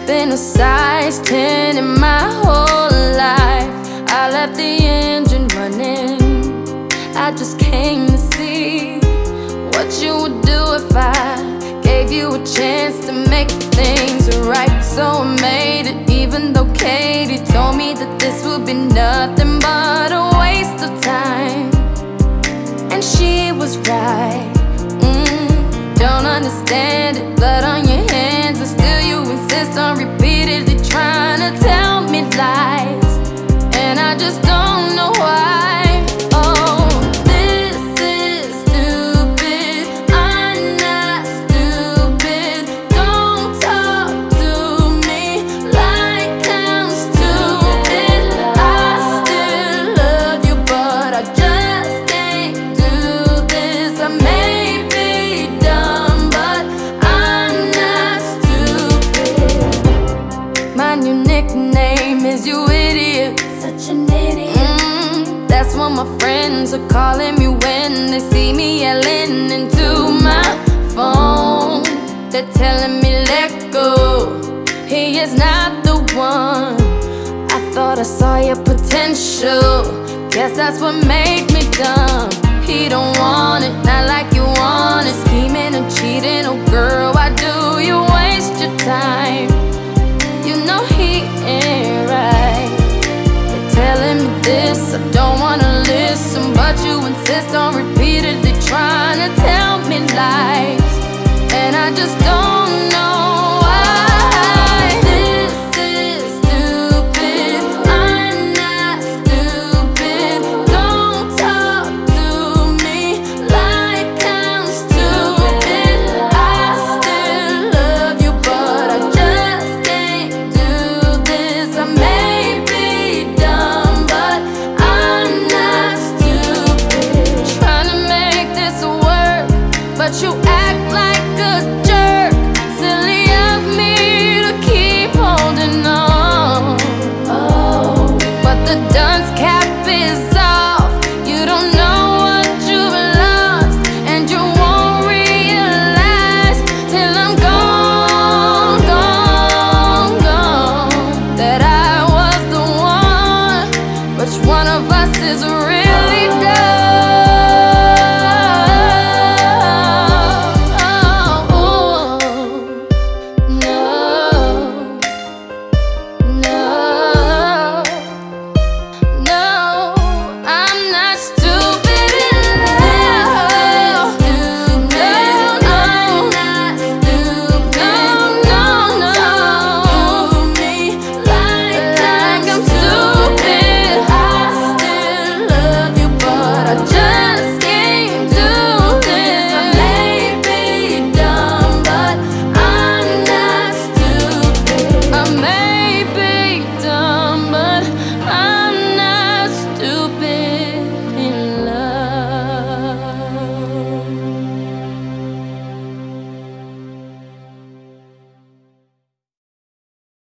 been a size 10 in my whole life. I left the engine running. I just came to see what you would do if I gave you a chance to make things right. So I made it, even though Katie told me that this would be nothing but a waste of time. And she was right. Don't understand it, blood on your hands, and still you insist on repeatedly trying to tell me lies. And I just don't know why. Oh, this is stupid. I'm not stupid. Don't talk to me like I'm stupid. I still love you, but I just can't do this. I may be dumb, but I'm not stupid. My new nickname is you idiot. Such an idiot. That's what my friends are calling me when they see me yelling into my phone. They're telling me let go, he is not the one. I thought I saw your potential, guess that's what made me dumb. He don't want it, not like you want it. Scheming and cheating, oh